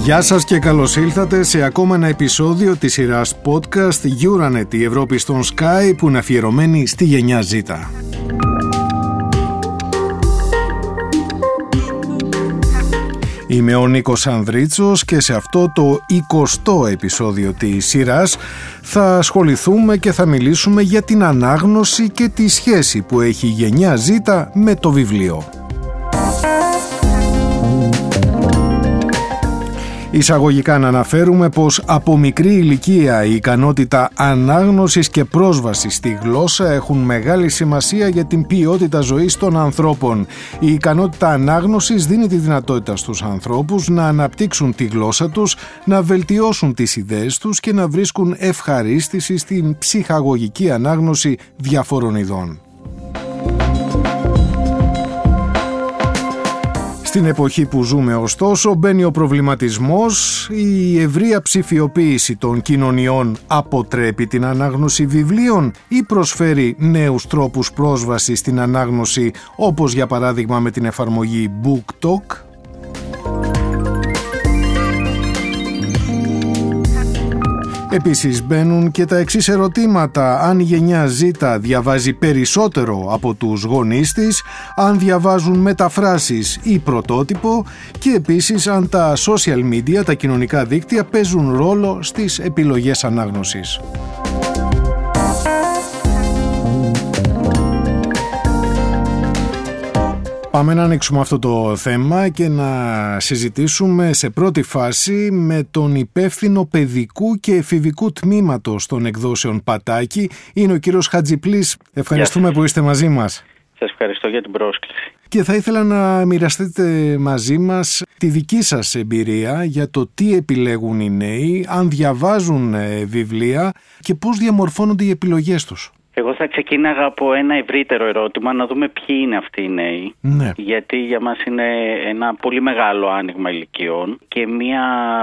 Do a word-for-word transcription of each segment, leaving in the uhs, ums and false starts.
Γεια σας και καλώς ήλθατε σε ακόμα ένα επεισόδιο της σειράς podcast Euranet, η Ευρώπη στον Sky, που είναι αφιερωμένη στη γενιά Z. Είμαι ο Νίκος Ανδρίτσος και σε αυτό το εικοστό επεισόδιο της σειράς θα ασχοληθούμε και θα μιλήσουμε για την ανάγνωση και τη σχέση που έχει η γενιά Z με το βιβλίο. Εισαγωγικά να αναφέρουμε πως από μικρή ηλικία η ικανότητα ανάγνωσης και πρόσβασης στη γλώσσα έχουν μεγάλη σημασία για την ποιότητα ζωής των ανθρώπων. Η ικανότητα ανάγνωσης δίνει τη δυνατότητα στους ανθρώπους να αναπτύξουν τη γλώσσα τους, να βελτιώσουν τις ιδέες τους και να βρίσκουν ευχαρίστηση στην ψυχαγωγική ανάγνωση διαφόρων ειδών. Στην εποχή που ζούμε, ωστόσο, μπαίνει ο προβληματισμός. Η ευρεία ψηφιοποίηση των κοινωνιών αποτρέπει την ανάγνωση βιβλίων ή προσφέρει νέους τρόπους πρόσβασης στην ανάγνωση, όπως για παράδειγμα με την εφαρμογή BookTok? Επίσης μπαίνουν και τα εξής ερωτήματα: αν η γενιά Z διαβάζει περισσότερο από τους γονείς της, αν διαβάζουν μεταφράσεις ή πρωτότυπο, και επίσης αν τα social media, τα κοινωνικά δίκτυα, παίζουν ρόλο στις επιλογές ανάγνωσης. Πάμε να ανοίξουμε αυτό το θέμα και να συζητήσουμε σε πρώτη φάση με τον υπεύθυνο παιδικού και εφηβικού τμήματος των εκδόσεων Πατάκη. Είναι ο κύριος Χατζιπλής. Ευχαριστούμε που είστε μαζί μας. Σας ευχαριστώ για την πρόσκληση. Και θα ήθελα να μοιραστείτε μαζί μας τη δική σας εμπειρία για το τι επιλέγουν οι νέοι, αν διαβάζουν βιβλία και πώς διαμορφώνονται οι επιλογές τους. Εγώ θα ξεκίναγα από ένα ευρύτερο ερώτημα, να δούμε ποιοι είναι αυτοί οι νέοι. Ναι. Γιατί για μας είναι ένα πολύ μεγάλο άνοιγμα ηλικιών και μια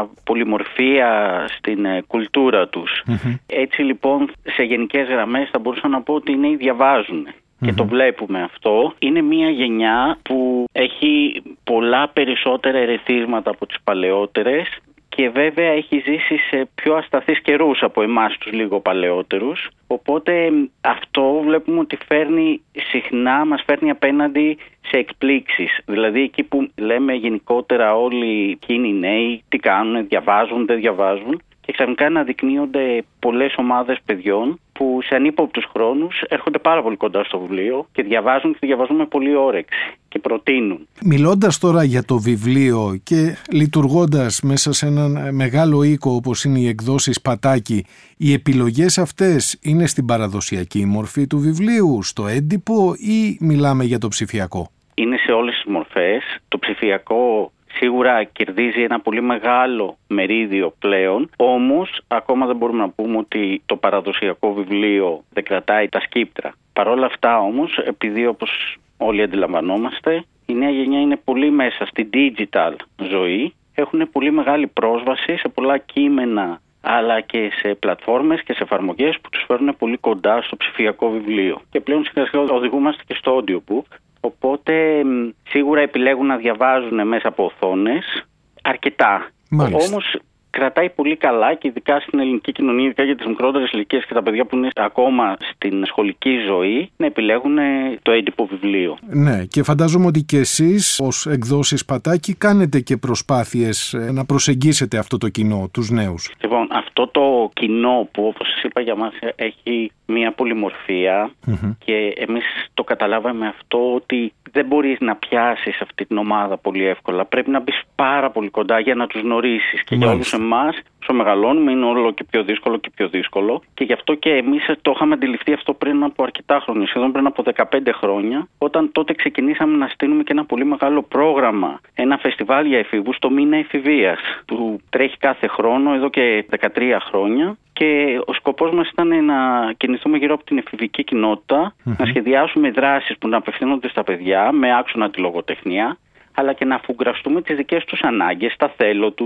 πολυμορφία στην κουλτούρα τους. Mm-hmm. Έτσι λοιπόν, σε γενικές γραμμές θα μπορούσα να πω ότι οι νέοι διαβάζουν. Mm-hmm. Και το βλέπουμε αυτό. Είναι μια γενιά που έχει πολλά περισσότερα ερεθίσματα από τις παλαιότερες. Και βέβαια έχει ζήσει σε πιο ασταθείς καιρούς από εμάς τους λίγο παλαιότερους. Οπότε αυτό βλέπουμε ότι φέρνει συχνά, μας φέρνει απέναντι σε εκπλήξεις. Δηλαδή εκεί που λέμε γενικότερα όλοι εκείνοι οι νέοι, τι κάνουν, διαβάζουν, δεν διαβάζουν. Και ξαφνικά αναδεικνύονται πολλές ομάδες παιδιών που σε ανύποπτους χρόνους έρχονται πάρα πολύ κοντά στο βιβλίο και διαβάζουν και διαβάζουν με πολύ όρεξη και προτείνουν. Μιλώντας τώρα για το βιβλίο και λειτουργώντας μέσα σε έναν μεγάλο οίκο όπως είναι οι εκδόσεις Πατάκη, οι επιλογές αυτές είναι στην παραδοσιακή μορφή του βιβλίου, στο έντυπο, ή μιλάμε για το ψηφιακό? Είναι σε όλες τις μορφές. Το ψηφιακό σίγουρα κερδίζει ένα πολύ μεγάλο μερίδιο πλέον, όμως ακόμα δεν μπορούμε να πούμε ότι το παραδοσιακό βιβλίο δεν κρατάει τα σκύπτρα. Παρ' όλα αυτά όμως, επειδή όπως όλοι αντιλαμβανόμαστε, η νέα γενιά είναι πολύ μέσα στη digital ζωή, έχουν πολύ μεγάλη πρόσβαση σε πολλά κείμενα, αλλά και σε πλατφόρμες και σε εφαρμογές που τους φέρνουν πολύ κοντά στο ψηφιακό βιβλίο. Και πλέον σιγά-σιγά οδηγούμαστε και στο audiobook. Οπότε σίγουρα επιλέγουν να διαβάζουν μέσα από οθόνες αρκετά. Μάλιστα. Όμως κρατάει πολύ καλά, και ειδικά στην ελληνική κοινωνία, ειδικά για τις μικρότερες ηλικίες και τα παιδιά που είναι ακόμα στην σχολική ζωή, να επιλέγουν το έντυπο βιβλίο. Ναι, και φαντάζομαι ότι και εσείς ως εκδόσεις Πατάκη κάνετε και προσπάθειες να προσεγγίσετε αυτό το κοινό, τους νέους. Λοιπόν, αυτό το κοινό που, όπως σας είπα, για μας έχει μια πολυμορφία, mm-hmm. και εμείς το καταλάβαμε αυτό, ότι δεν μπορείς να πιάσεις αυτή την ομάδα πολύ εύκολα. Πρέπει να μπεις πάρα πολύ κοντά για να τους γνωρίσεις. Και για όλους εμάς, όσο μεγαλώνουμε, είναι όλο και πιο δύσκολο και πιο δύσκολο. Και γι' αυτό και εμείς το είχαμε αντιληφθεί αυτό πριν από αρκετά χρόνια, σχεδόν πριν από δεκαπέντε χρόνια, όταν τότε ξεκινήσαμε να στείλουμε και ένα πολύ μεγάλο πρόγραμμα, ένα φεστιβάλ για εφήβους, το Μήνα Εφηβείας, που τρέχει κάθε χρόνο εδώ και δεκατρία χρόνια. Και ο σκοπός μας ήταν να κινηθούμε γύρω από την εφηβική κοινότητα, mm-hmm. να σχεδιάσουμε δράσεις που να απευθύνονται στα παιδιά με άξονα τη λογοτεχνία, αλλά και να αφουγκραστούμε τις δικές τους ανάγκες, τα θέλω τους,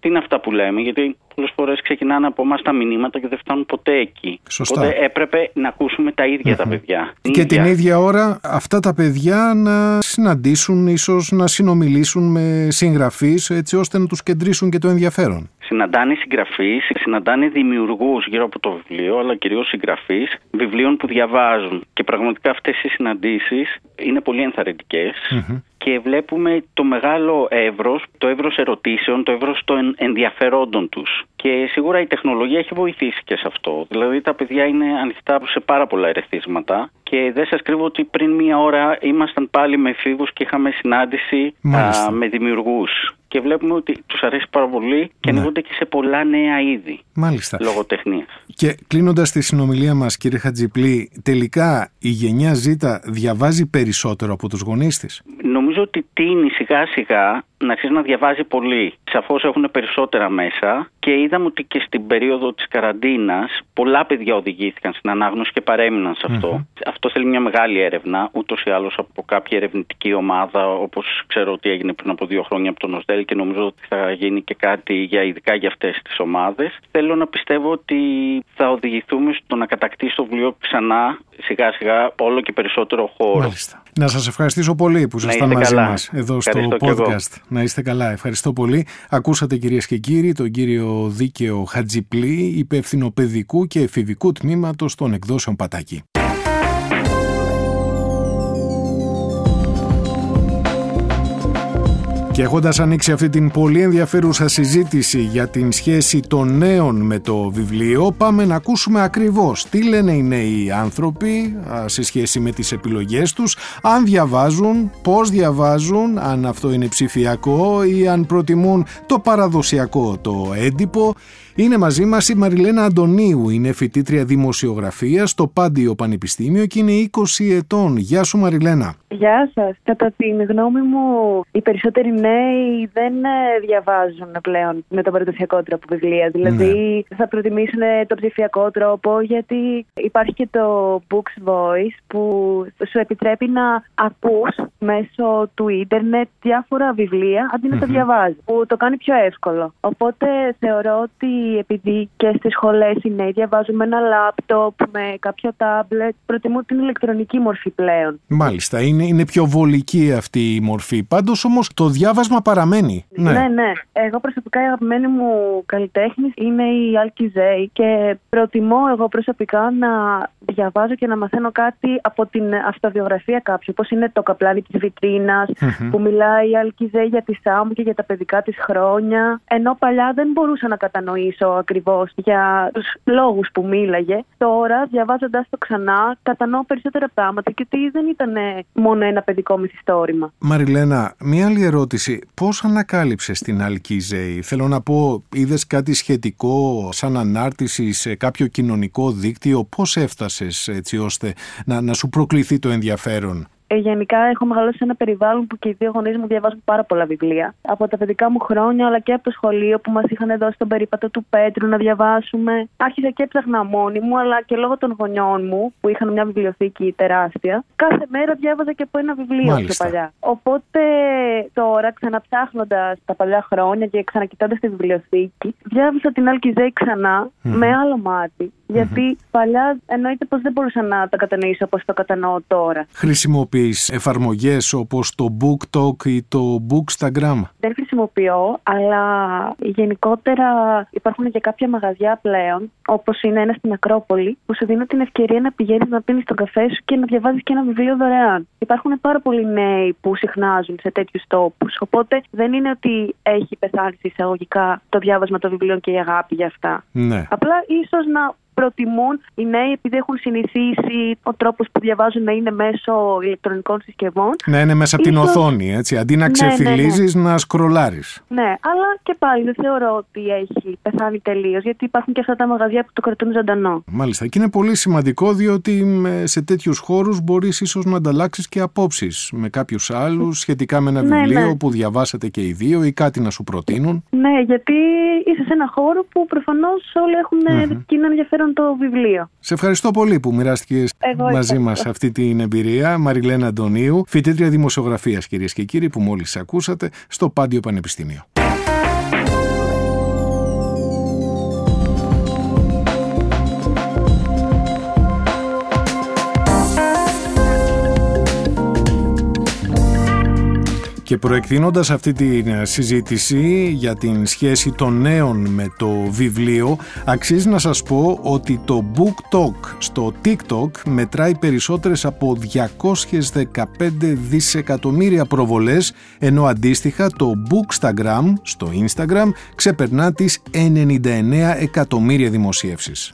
τι είναι αυτά που λέμε, γιατί πολλές φορές ξεκινάνε από εμάς τα μηνύματα και δεν φτάνουν ποτέ εκεί. Σωστά. Οπότε έπρεπε να ακούσουμε τα ίδια mm-hmm. τα παιδιά. Και ίδια. την ίδια ώρα αυτά τα παιδιά να συναντήσουν, ίσως να συνομιλήσουν με συγγραφείς, έτσι ώστε να τους κεντρήσουν και το ενδιαφέρον. Συναντάνε συγγραφείς, συναντάνε δημιουργούς γύρω από το βιβλίο, αλλά κυρίως συγγραφείς βιβλίων που διαβάζουν. Και πραγματικά αυτές οι συναντήσεις είναι πολύ ενθαρρυντικές. Mm-hmm. Και βλέπουμε το μεγάλο εύρος, το εύρος ερωτήσεων, το εύρος των ενδιαφερόντων τους. Και σίγουρα η τεχνολογία έχει βοηθήσει και σε αυτό. Δηλαδή τα παιδιά είναι ανοιχτά σε πάρα πολλά ερεθίσματα. Και δεν σας κρύβω ότι πριν μία ώρα ήμασταν πάλι με εφήβους και είχαμε συνάντηση α, με δημιουργούς. Και βλέπουμε ότι τους αρέσει πάρα πολύ και ανοίγονται ναι. και σε πολλά νέα είδη. Μάλιστα. Λογοτεχνίας. Και κλείνοντας τη συνομιλία μας, κύριε Χατζιπλή, τελικά η γενιά Z διαβάζει περισσότερο από τους γονείς της? Νομίζω ότι τείνει σιγά σιγά να αρχίσει να διαβάζει πολύ. Σαφώς έχουν περισσότερα μέσα και είδαμε ότι και στην περίοδο της καραντίνας πολλά παιδιά οδηγήθηκαν στην ανάγνωση και παρέμειναν σε αυτό. Mm-hmm. Αυτό θέλει μια μεγάλη έρευνα, ούτως ή άλλως από κάποια ερευνητική ομάδα, όπως ξέρω ότι έγινε πριν από δύο χρόνια από τον ΟΣΔΕΛ και νομίζω ότι θα γίνει και κάτι για, ειδικά για αυτές τις ομάδες. Θέλω να πιστεύω ότι θα οδηγηθούμε στο να κατακτήσει το βιβλίο ξανά σιγά σιγά όλο και περισσότερο χώρο. Μάλιστα. Να σας ευχαριστήσω πολύ που ήσασταν μαζί καλά. μας εδώ Ευχαριστώ στο podcast. Να είστε καλά. Ευχαριστώ πολύ. Ακούσατε, κυρίες και κύριοι, τον κύριο Δίκαιο Χατζιπλή, υπεύθυνο παιδικού και εφηβικού τμήματος των εκδόσεων Πατάκη. Και έχοντας ανοίξει αυτή την πολύ ενδιαφέρουσα συζήτηση για την σχέση των νέων με το βιβλίο, πάμε να ακούσουμε ακριβώς τι λένε οι νέοι άνθρωποι σε σχέση με τις επιλογές τους, αν διαβάζουν, πώς διαβάζουν, αν αυτό είναι ψηφιακό ή αν προτιμούν το παραδοσιακό, το έντυπο. Είναι μαζί μας η Μαριλένα Αντωνίου, είναι φοιτήτρια δημοσιογραφίας στο Πάντιο Πανεπιστήμιο και είναι είκοσι ετών. Γεια σου, Μαριλένα. Γεια σας. Κατά την γνώμη μου, οι περισσότεροι νέοι δεν διαβάζουν πλέον με τον παραδοσιακό τρόπο βιβλία. Δηλαδή ναι. θα προτιμήσουν το ψηφιακό τρόπο, γιατί υπάρχει και το Books Voice που σου επιτρέπει να ακούς μέσω του ίντερνετ διάφορα βιβλία αντί να mm-hmm. τα διαβάζεις, που το κάνει πιο εύκολο. Οπότε θεωρώ ότι επειδή και στις σχολές οι νέοι διαβάζουν με ένα λάπτοπ, με κάποιο τάμπλετ, προτιμούν την ηλεκτρονική μορφή πλέον. Μάλιστα, είναι, είναι πιο βολική αυτή η μορφή. Πάντως όμως το διάβασμα παραμένει. Ναι, ναι. ναι. Εγώ προσωπικά η αγαπημένη μου καλλιτέχνης είναι η Άλκη Ζέη και προτιμώ εγώ προσωπικά να διαβάζω και να μαθαίνω κάτι από την αυτοβιογραφία κάποιου, όπως είναι το καπλάνι της βιτρίνας, mm-hmm. που μιλάει η Άλκη Ζέη για τη Σάμου και για τα παιδικά της χρόνια. Ενώ παλιά δεν μπορούσα να κατανοήσω ακριβώς για τους λόγους που μίλαγε. Τώρα, διαβάζοντας το ξανά, κατανοώ περισσότερα πράγματα και ότι δεν ήταν μόνο ένα παιδικό μυθιστόρημα. Μαριλένα, μία άλλη ερώτηση. Πώς ανακάλυψες την Άλκη Ζέη? Θέλω να πω, είδες κάτι σχετικό σαν ανάρτηση σε κάποιο κοινωνικό δίκτυο? Πώς έφτασες έτσι ώστε να, να σου προκληθεί το ενδιαφέρον? Ε, γενικά, έχω μεγαλώσει σε ένα περιβάλλον που και οι δύο γονείς μου διαβάζουν πάρα πολλά βιβλία. Από τα παιδικά μου χρόνια, αλλά και από το σχολείο που μας είχαν δώσει τον περίπατο του Πέτρου να διαβάσουμε. Άρχισα και έψαχνα μόνη μου, αλλά και λόγω των γονιών μου, που είχαν μια βιβλιοθήκη τεράστια. Κάθε μέρα διάβαζα και από ένα βιβλίο πιο παλιά. Οπότε τώρα, ξαναψάχνοντας τα παλιά χρόνια και ξανακοιτώντας τη βιβλιοθήκη, διάβασα την Άλκη Ζέη ξανά mm-hmm. με άλλο μάτι. Γιατί mm-hmm. παλιά εννοείται πως δεν μπορούσα να τα κατανοήσω όπως το κατανοώ τώρα. Χρησιμοποιείς εφαρμογές όπως το BookTok ή το Bookstagram? Δεν χρησιμοποιώ, αλλά γενικότερα υπάρχουν και κάποια μαγαζιά πλέον, όπως είναι ένα στην Ακρόπολη, που σου δίνουν την ευκαιρία να πηγαίνεις να πίνεις τον καφέ σου και να διαβάζεις και ένα βιβλίο δωρεάν. Υπάρχουν πάρα πολλοί νέοι που συχνάζουν σε τέτοιους τόπους, οπότε δεν είναι ότι έχει πεθάνει εισαγωγικά το διάβασμα των βιβλίων και η αγάπη για αυτά. Ναι. Απλά ίσως να προτιμούν οι νέοι, επειδή έχουν συνηθίσει ο τρόπος που διαβάζουν να είναι μέσω ηλεκτρονικών συσκευών. Να είναι μέσα από ίσως... την οθόνη, έτσι, αντί να ξεφυλίζεις, ναι, ναι, ναι. να σκρολάρεις. Ναι, αλλά και πάλι δεν θεωρώ ότι έχει πεθάνει τελείως, γιατί υπάρχουν και αυτά τα μαγαζιά που το κρατούν ζωντανό. Μάλιστα, και είναι πολύ σημαντικό, διότι σε τέτοιους χώρους μπορείς ίσως να ανταλλάξεις και απόψεις με κάποιους άλλους σχετικά με ένα ναι, βιβλίο ναι. που διαβάσατε και οι δύο ή κάτι να σου προτείνουν. Ναι, γιατί είσαι σε ένα χώρο που προφανώς όλοι έχουν mm-hmm. κοινό ενδιαφέρον το βιβλίο. Σε ευχαριστώ πολύ που μοιράστηκες Εγώ μαζί μας αυτή την εμπειρία. Μαριλένα Αντωνίου, φοιτήτρια δημοσιογραφίας, κυρίες και κύριοι, που μόλις ακούσατε στο Πάντιο Πανεπιστήμιο. Και προεκτείνοντας αυτή τη συζήτηση για την σχέση των νέων με το βιβλίο, αξίζει να σας πω ότι το BookTok στο TikTok μετράει περισσότερες από διακόσιες δεκαπέντε δισεκατομμύρια προβολές, ενώ αντίστοιχα το Bookstagram στο Instagram ξεπερνά τις ενενήντα εννέα εκατομμύρια δημοσίευσεις.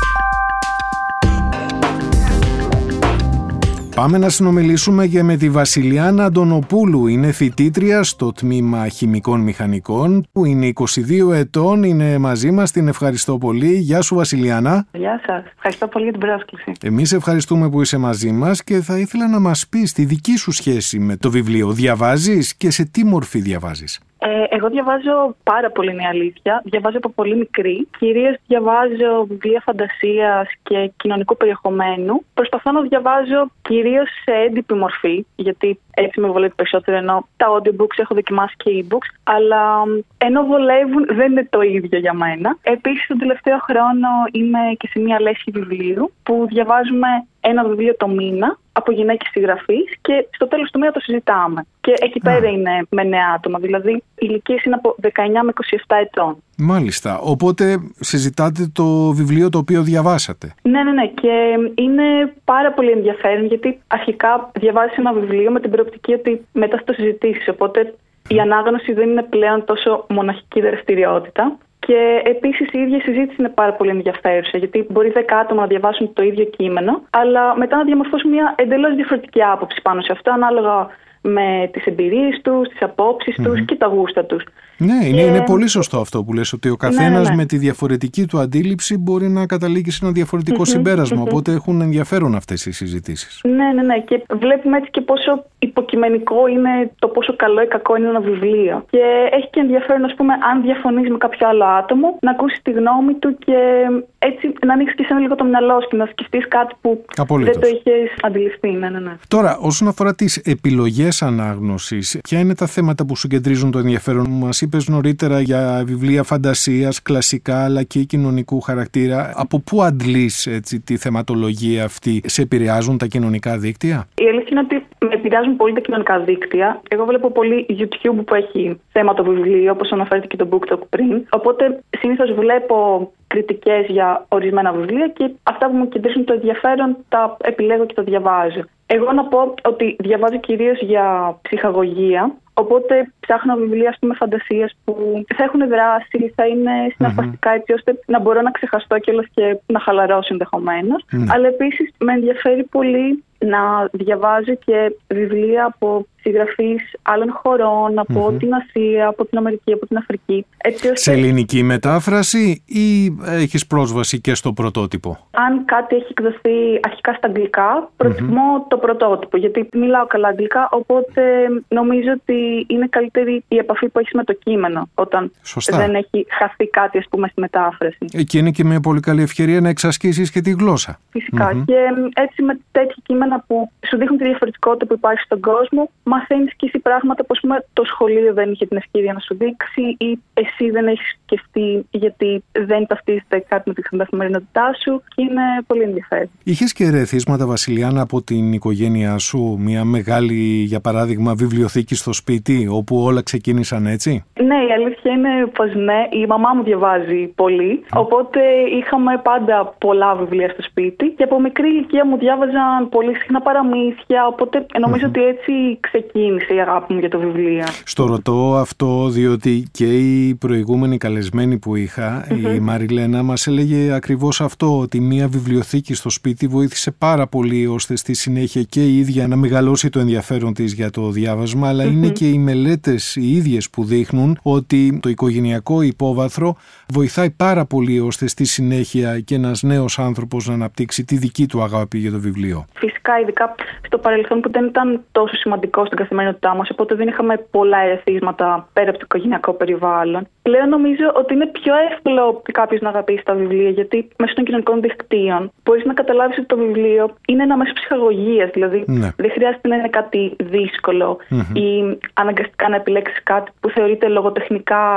Πάμε να συνομιλήσουμε και με τη Βασιλιάνα Αντωνοπούλου. Είναι φοιτήτρια στο τμήμα Χημικών Μηχανικών, που είναι είκοσι δύο ετών, είναι μαζί μας. Την ευχαριστώ πολύ. Γεια σου, Βασιλιάνα. Γεια σας. Ευχαριστώ πολύ για την πρόσκληση. Εμείς ευχαριστούμε που είσαι μαζί μας και θα ήθελα να μας πεις τη δική σου σχέση με το βιβλίο. Διαβάζεις και σε τι μορφή διαβάζεις? Ε, εγώ διαβάζω πάρα πολύ, είναι η αλήθεια. Διαβάζω από πολύ μικρή. Κυρίως διαβάζω βιβλία φαντασίας και κοινωνικού περιεχομένου. Προσπαθώ να διαβάζω κυρίως σε έντυπη μορφή, γιατί έτσι με βολεύει περισσότερο, ενώ τα audiobooks έχω δοκιμάσει και e-books, αλλά ενώ βολεύουν δεν είναι το ίδιο για μένα. Επίσης, τον τελευταίο χρόνο είμαι και σε μια λέσχη βιβλίου που διαβάζουμε ένα βιβλίο το μήνα από γυναίκες συγγραφείς και στο τέλος του μήνα το συζητάμε. Και εκεί πέρα είναι με νέα άτομα, δηλαδή οι ηλικίες είναι από δεκαεννιά με είκοσι επτά ετών. Μάλιστα. Οπότε συζητάτε το βιβλίο το οποίο διαβάσατε. Ναι, ναι, ναι. Και είναι πάρα πολύ ενδιαφέρον, γιατί αρχικά διαβάζεις ένα βιβλίο με την προοπτική ότι μετά θα το συζητήσεις. Οπότε η ανάγνωση δεν είναι πλέον τόσο μοναχική δραστηριότητα. Και επίσης η ίδια συζήτηση είναι πάρα πολύ ενδιαφέρουσα, γιατί μπορεί δέκα άτομα να διαβάσουν το ίδιο κείμενο, αλλά μετά να διαμορφώσουν μια εντελώς διαφορετική άποψη πάνω σε αυτό, ανάλογα με τις εμπειρίες τους, τις απόψεις mm-hmm. τους και τα γούστα τους. Ναι, και... είναι, είναι πολύ σωστό αυτό που λες, ότι ο καθένας ναι, ναι, ναι. με τη διαφορετική του αντίληψη μπορεί να καταλήγει σε ένα διαφορετικό mm-hmm, συμπέρασμα, mm-hmm. οπότε έχουν ενδιαφέρον αυτές οι συζητήσεις. Ναι, ναι, ναι. Και βλέπουμε έτσι και πόσο υποκειμενικό είναι το πόσο καλό ή κακό είναι ένα βιβλίο. Και έχει και ενδιαφέρον, ας πούμε, αν διαφωνείς με κάποιο άλλο άτομο, να ακούσεις τη γνώμη του και έτσι να ανοίξεις και εσένα λίγο το μυαλό σου και να σκεφτείς κάτι που Απολύτως. δεν το είχες αντιληφθεί. Ναι, ναι, ναι. Τώρα, όσον αφορά τις επιλογές ανάγνωσης, ποια είναι τα θέματα που σου κεντρίζουν το ενδιαφέρον? Μας είπες νωρίτερα για βιβλία φαντασίας, κλασικά αλλά και κοινωνικού χαρακτήρα. Από πού αντλείς έτσι τη θεματολογία αυτή? Σε επηρεάζουν τα κοινωνικά δίκτυα? Η αλήθεια είναι ότι με επηρεάζουν πολύ τα κοινωνικά δίκτυα. Εγώ βλέπω πολύ YouTube που έχει θέμα το βιβλίο, όπως αναφέρεται και το BookTok πριν. Οπότε συνήθως βλέπω κριτικές για ορισμένα βιβλία και αυτά που μου κεντρίζουν το ενδιαφέρον τα επιλέγω και τα διαβάζω. Εγώ να πω ότι διαβάζω κυρίως για ψυχαγωγία, οπότε ψάχνω βιβλία, ας πούμε, φαντασίας που θα έχουν δράση, θα είναι συναρπαστικά mm-hmm. έτσι ώστε να μπορώ να ξεχαστώ κιόλας και να χαλαρώσω ενδεχομένως. Mm-hmm. Αλλά επίσης με ενδιαφέρει πολύ να διαβάζω και βιβλία από συγγραφείς άλλων χωρών, από mm-hmm. την Ασία, από την Αμερική, από την Αφρική. Έτσι ώστε... Σε ελληνική μετάφραση ή έχεις πρόσβαση και στο πρωτότυπο? Αν κάτι έχει εκδοθεί αρχικά στα αγγλικά, προτιμώ mm-hmm. το πρωτότυπο, γιατί μιλάω καλά αγγλικά, οπότε νομίζω ότι είναι καλύτερη η επαφή που έχεις με το κείμενο, όταν Σωστά. δεν έχει χαθεί κάτι, ας πούμε, στη μετάφραση. Εκεί είναι και μια πολύ καλή ευκαιρία να εξασκήσεις και τη γλώσσα. Φυσικά. Mm-hmm. Και έτσι με τέτοια κείμενα που σου δείχνουν τη διαφορετικότητα που υπάρχει στον κόσμο, μαθαίνεις και εσύ πράγματα που, ας πούμε, το σχολείο δεν είχε την ευκαιρία να σου δείξει ή εσύ δεν έχεις σκεφτεί γιατί δεν ταυτίζεται κάτι με την καθημερινότητά σου και είναι πολύ ενδιαφέρον. Είχες και ερεθίσματα, Βασιλιάνα, από την οικογένειά σου? Μια μεγάλη, για παράδειγμα, βιβλιοθήκη στο σπίτι όπου όλα ξεκίνησαν έτσι? Ναι, η αλήθεια είναι πως ναι. Η μαμά μου διαβάζει πολύ, mm. οπότε είχαμε πάντα πολλά βιβλία στο σπίτι και από μικρή ηλικία μου διάβαζαν πολύ συχνά παραμύθια, οπότε νομίζω mm-hmm. ότι έτσι ξεκίνησε η αγάπη μου για το βιβλίο. Στο ρωτώ αυτό διότι και η προηγούμενη καλεσμένη που είχα, mm-hmm. η Μαριλένα, μας έλεγε ακριβώς αυτό, ότι μια βιβλιοθήκη στο σπίτι βοήθησε πάρα πολύ ώστε στη συνέχεια και η ίδια να μεγαλώσει το ενδιαφέρον της για το διάβασμα, αλλά mm-hmm. είναι και οι μελέτες οι ίδιες που δείχνουν ότι το οικογενειακό υπόβαθρο βοηθάει πάρα πολύ ώστε στη συνέχεια και ένας νέος άνθρωπος να αναπτύξει τη δική του αγάπη για το βιβλίο. Φυσικά, ειδικά στο παρελθόν που δεν ήταν τόσο σημαντικό στην καθημερινότητά μας, οπότε δεν είχαμε πολλά ερεθίσματα πέρα από το οικογενειακό περιβάλλον. Πλέον νομίζω ότι είναι πιο εύκολο κάποιος να αγαπήσει τα βιβλία, γιατί μέσω των κοινωνικών δικτύων μπορείς να καταλάβεις ότι το βιβλίο είναι ένα μέσο ψυχαγωγίας. Δηλαδή ναι. δεν χρειάζεται να είναι κάτι δύσκολο mm-hmm. ή αναγκαστικά να επιλέξεις κάτι που θεωρείται λογοτεχνικά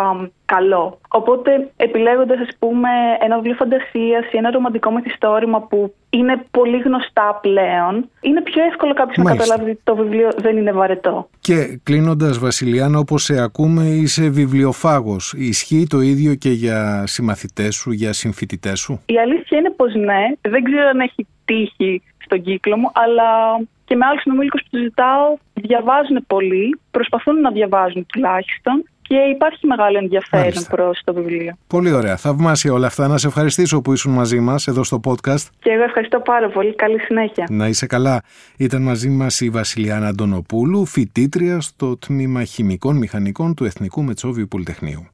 καλό. Οπότε, επιλέγοντας, ας πούμε, ένα βιβλίο φαντασίας ή ένα ρομαντικό μυθιστόρημα που είναι πολύ γνωστά πλέον, είναι πιο εύκολο κάποιος να καταλάβει ότι το βιβλίο δεν είναι βαρετό. Και κλείνοντας, Βασιλιάνα, όπως σε ακούμε, είσαι βιβλιοφάγος. Ισχύει το ίδιο και για συμμαθητές σου, για συμφοιτητές σου? Η αλήθεια είναι πως ναι. Δεν ξέρω αν έχει τύχει στον κύκλο μου, αλλά και με άλλους συνομήλικους που τους ζητάω, διαβάζουν πολύ, προσπαθούν να διαβάζουν τουλάχιστον. Και υπάρχει μεγάλο ενδιαφέρον Μάλιστα. προς το βιβλίο. Πολύ ωραία. Θαυμάσια όλα αυτά. Να σε ευχαριστήσω που ήσουν μαζί μας εδώ στο podcast. Και εγώ ευχαριστώ πάρα πολύ. Καλή συνέχεια. Να είσαι καλά. Ήταν μαζί μας η Βασιλιάνα Αντωνοπούλου, φοιτήτρια στο Τμήμα Χημικών Μηχανικών του Εθνικού Μετσόβιου Πολυτεχνείου.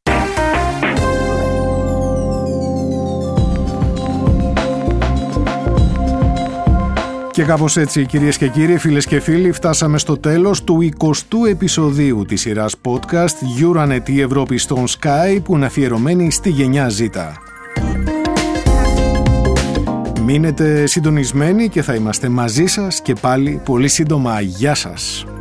Και κάπως έτσι, κυρίες και κύριοι, φίλες και φίλοι, φτάσαμε στο τέλος του εικοστού επεισοδίου της σειράς podcast Euranet, η Ευρώπη στον Sky, που είναι αφιερωμένη στη γενιά Z. Μείνετε συντονισμένοι και θα είμαστε μαζί σας και πάλι πολύ σύντομα. Γεια σας!